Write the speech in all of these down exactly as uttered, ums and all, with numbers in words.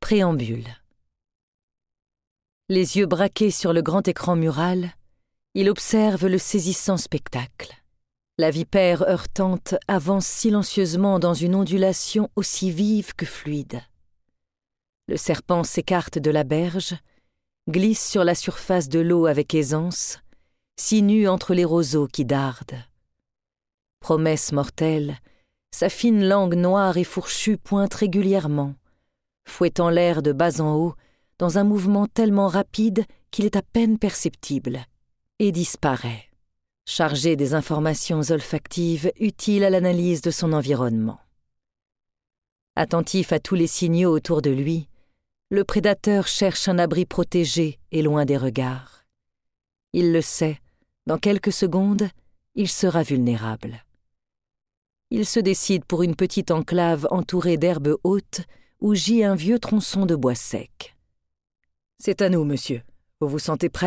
Préambule. Les yeux braqués sur le grand écran mural, il observe le saisissant spectacle. La vipère heurtante avance silencieusement dans une ondulation aussi vive que fluide. Le serpent s'écarte de la berge, glisse sur la surface de l'eau avec aisance, sinue entre les roseaux qui dardent. Promesse mortelle, sa fine langue noire et fourchue pointe régulièrement, fouettant l'air de bas en haut dans un mouvement tellement rapide qu'il est à peine perceptible, et disparaît, chargé des informations olfactives utiles à l'analyse de son environnement. Attentif à tous les signaux autour de lui, le prédateur cherche un abri protégé et loin des regards. Il le sait, dans quelques secondes, il sera vulnérable. Il se décide pour une petite enclave entourée d'herbes hautes où gît un vieux tronçon de bois sec. « C'est à nous, monsieur. Vous vous sentez prêt ?»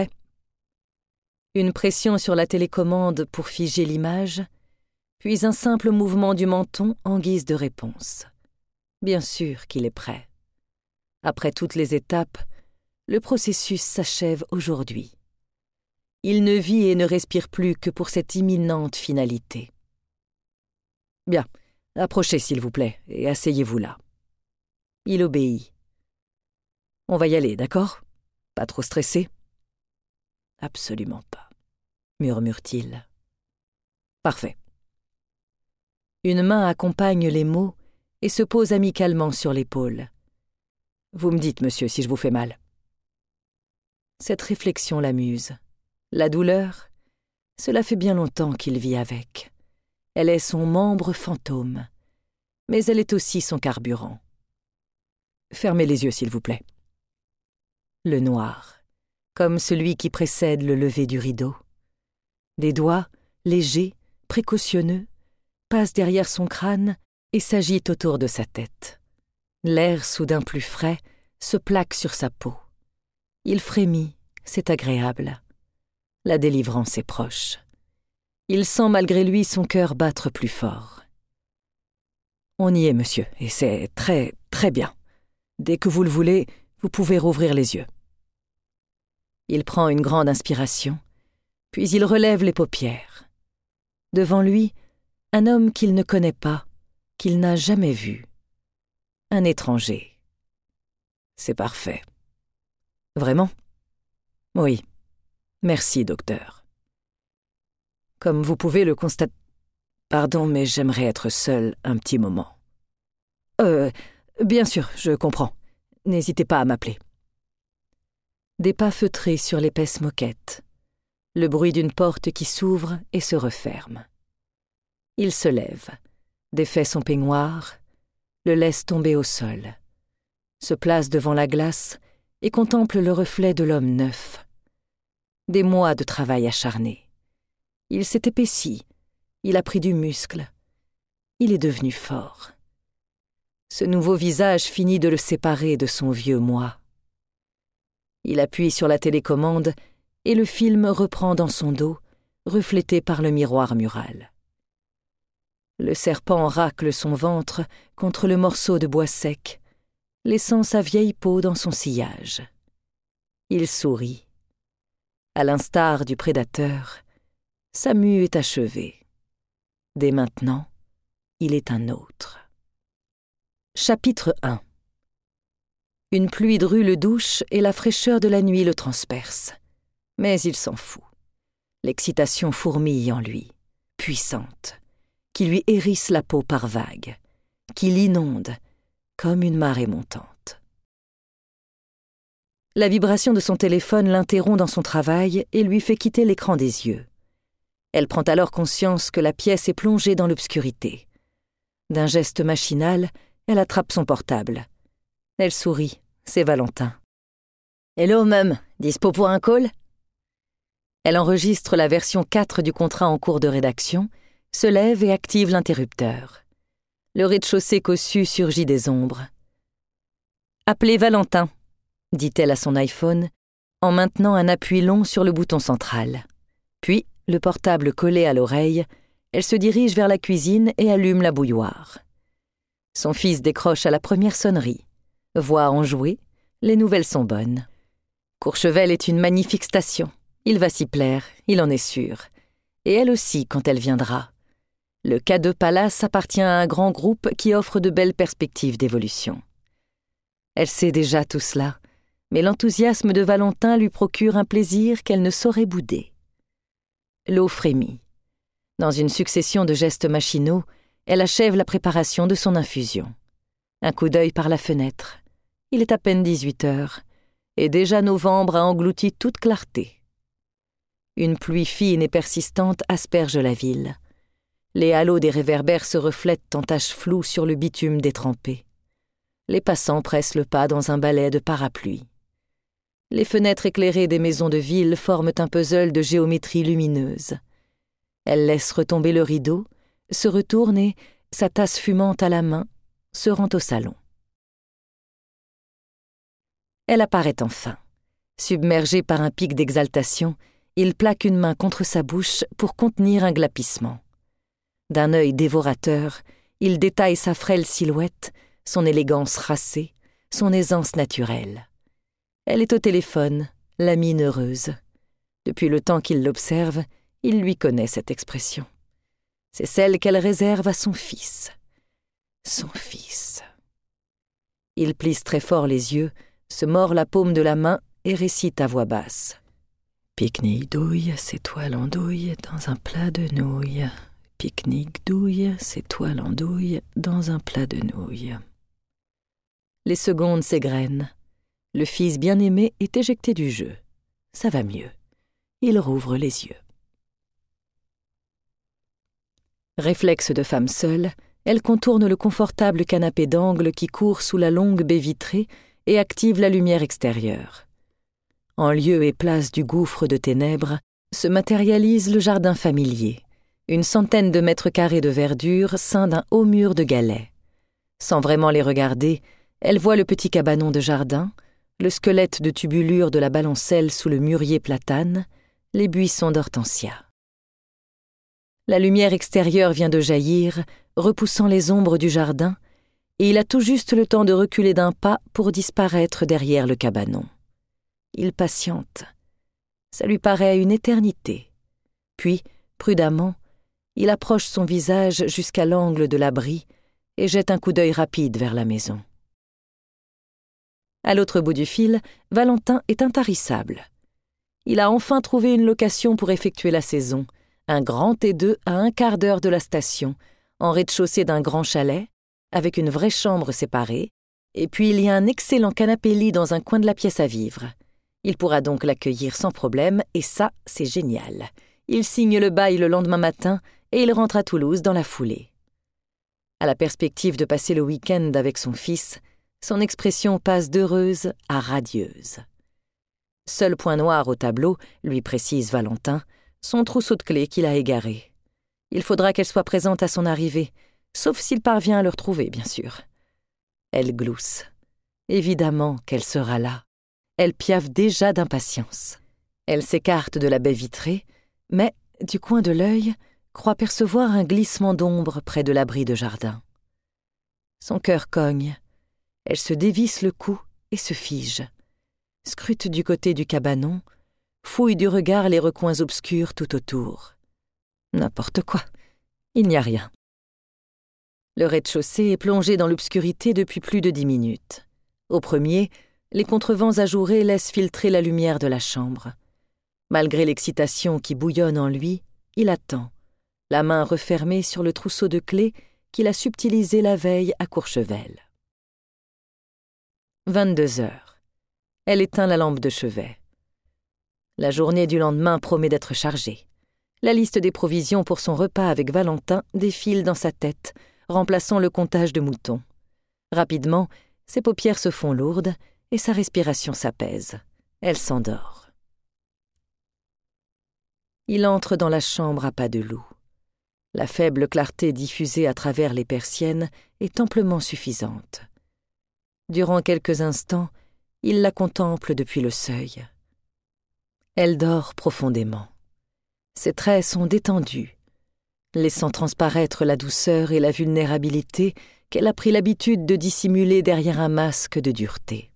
Une pression sur la télécommande pour figer l'image, puis un simple mouvement du menton en guise de réponse. Bien sûr qu'il est prêt. Après toutes les étapes, le processus s'achève aujourd'hui. Il ne vit et ne respire plus que pour cette imminente finalité. « Bien, approchez s'il vous plaît, et asseyez-vous là. » Il obéit. « On va y aller, d'accord ? Pas trop stressé ? » ?»« Absolument pas, » murmure-t-il. « Parfait. » Une main accompagne les mots et se pose amicalement sur l'épaule. « Vous me dites, monsieur, si je vous fais mal. » Cette réflexion l'amuse. La douleur, cela fait bien longtemps qu'il vit avec. Elle est son membre fantôme, mais elle est aussi son carburant. Fermez les yeux, s'il vous plaît. Le noir, comme celui qui précède le lever du rideau. Des doigts, légers, précautionneux, passent derrière son crâne et s'agitent autour de sa tête. L'air soudain plus frais se plaque sur sa peau. Il frémit, c'est agréable. La délivrance est proche. Il sent malgré lui son cœur battre plus fort. « On y est, monsieur, et c'est très, très bien. Dès que vous le voulez, vous pouvez rouvrir les yeux. » Il prend une grande inspiration, puis il relève les paupières. Devant lui, un homme qu'il ne connaît pas, qu'il n'a jamais vu. Un étranger. C'est parfait. Vraiment ? Oui. Merci, docteur. Comme vous pouvez le constater... Pardon, mais j'aimerais être seul un petit moment. Euh, bien sûr, je comprends. N'hésitez pas à m'appeler. Des pas feutrés sur l'épaisse moquette. Le bruit d'une porte qui s'ouvre et se referme. Il se lève, défait son peignoir, le laisse tomber au sol, se place devant la glace et contemple le reflet de l'homme neuf. Des mois de travail acharné. Il s'est épaissi, il a pris du muscle, il est devenu fort. Ce nouveau visage finit de le séparer de son vieux moi. Il appuie sur la télécommande et le film reprend dans son dos, reflété par le miroir mural. Le serpent racle son ventre contre le morceau de bois sec, laissant sa vieille peau dans son sillage. Il sourit. À l'instar du prédateur, sa mue est achevée. Dès maintenant, il est un autre. Chapitre un. Une pluie de rue le douche et la fraîcheur de la nuit le transperce. Mais il s'en fout. L'excitation fourmille en lui, puissante, qui lui hérisse la peau par vagues, qui l'inonde comme une marée montante. La vibration de son téléphone l'interrompt dans son travail et lui fait quitter l'écran des yeux. Elle prend alors conscience que la pièce est plongée dans l'obscurité. D'un geste machinal, elle attrape son portable. Elle sourit, c'est Valentin. « Hello, mum, dispo pour un call ?» Elle enregistre la version quatre du contrat en cours de rédaction, se lève et active l'interrupteur. Le rez-de-chaussée cossu surgit des ombres. « Appelez Valentin », dit-elle à son iPhone, en maintenant un appui long sur le bouton central. Puis, le portable collé à l'oreille, elle se dirige vers la cuisine et allume la bouilloire. Son fils décroche à la première sonnerie. Voix enjouée, les nouvelles sont bonnes. Courchevel est une magnifique station. Il va s'y plaire, il en est sûr. Et elle aussi quand elle viendra. Le K deux Palace appartient à un grand groupe qui offre de belles perspectives d'évolution. Elle sait déjà tout cela, mais l'enthousiasme de Valentin lui procure un plaisir qu'elle ne saurait bouder. L'eau frémit. Dans une succession de gestes machinaux, elle achève la préparation de son infusion. Un coup d'œil par la fenêtre. Il est à peine dix-huit heures, et déjà novembre a englouti toute clarté. Une pluie fine et persistante asperge la ville. Les halos des réverbères se reflètent en taches floues sur le bitume détrempé. Les passants pressent le pas dans un balai de parapluie. Les fenêtres éclairées des maisons de ville forment un puzzle de géométrie lumineuse. Elle laisse retomber le rideau, se retourne et, sa tasse fumante à la main, se rend au salon. Elle apparaît enfin. Submergé par un pic d'exaltation, il plaque une main contre sa bouche pour contenir un glapissement. D'un œil dévorateur, il détaille sa frêle silhouette, son élégance racée, son aisance naturelle. Elle est au téléphone, la mine heureuse. Depuis le temps qu'il l'observe, il lui connaît cette expression. C'est celle qu'elle réserve à son fils. Son fils. Il plisse très fort les yeux, se mord la paume de la main et récite à voix basse. Pique-nique douille, c'est toile en douille dans un plat de nouilles. Pique-nique douille, c'est toile en douille dans un plat de nouilles. Les secondes s'égrènent. Le fils bien-aimé est éjecté du jeu. Ça va mieux. Il rouvre les yeux. Réflexe de femme seule, elle contourne le confortable canapé d'angle qui court sous la longue baie vitrée et active la lumière extérieure. En lieu et place du gouffre de ténèbres, se matérialise le jardin familier, une centaine de mètres carrés de verdure ceint d'un haut mur de galets. Sans vraiment les regarder, elle voit le petit cabanon de jardin, le squelette de tubulure de la balancelle sous le mûrier platane, les buissons d'hortensia. La lumière extérieure vient de jaillir, repoussant les ombres du jardin, et il a tout juste le temps de reculer d'un pas pour disparaître derrière le cabanon. Il patiente. Ça lui paraît une éternité. Puis, prudemment, il approche son visage jusqu'à l'angle de l'abri et jette un coup d'œil rapide vers la maison. À l'autre bout du fil, Valentin est intarissable. Il a enfin trouvé une location pour effectuer la saison, un grand T deux à un quart d'heure de la station, en rez-de-chaussée d'un grand chalet, avec une vraie chambre séparée, et puis il y a un excellent canapé-lit dans un coin de la pièce à vivre. Il pourra donc l'accueillir sans problème, et ça, c'est génial. Il signe le bail le lendemain matin, et il rentre à Toulouse dans la foulée. À la perspective de passer le week-end avec son fils, son expression passe d'heureuse à radieuse. Seul point noir au tableau, lui précise Valentin, son trousseau de clés qu'il a égaré. Il faudra qu'elle soit présente à son arrivée, sauf s'il parvient à le retrouver, bien sûr. Elle glousse. Évidemment qu'elle sera là. Elle piaffe déjà d'impatience. Elle s'écarte de la baie vitrée, mais, du coin de l'œil, croit percevoir un glissement d'ombre près de l'abri de jardin. Son cœur cogne. Elle se dévisse le cou et se fige. Scrute du côté du cabanon, fouille du regard les recoins obscurs tout autour. N'importe quoi, il n'y a rien. Le rez-de-chaussée est plongé dans l'obscurité depuis plus de dix minutes. Au premier, les contrevents ajourés laissent filtrer la lumière de la chambre. Malgré l'excitation qui bouillonne en lui, il attend, la main refermée sur le trousseau de clés qu'il a subtilisé la veille à Courchevel. vingt-deux heures. Elle éteint la lampe de chevet. La journée du lendemain promet d'être chargée. La liste des provisions pour son repas avec Valentin défile dans sa tête, remplaçant le comptage de moutons. Rapidement, ses paupières se font lourdes et sa respiration s'apaise. Elle s'endort. Il entre dans la chambre à pas de loup. La faible clarté diffusée à travers les persiennes est amplement suffisante. Durant quelques instants, il la contemple depuis le seuil. Elle dort profondément. Ses traits sont détendus, laissant transparaître la douceur et la vulnérabilité qu'elle a pris l'habitude de dissimuler derrière un masque de dureté.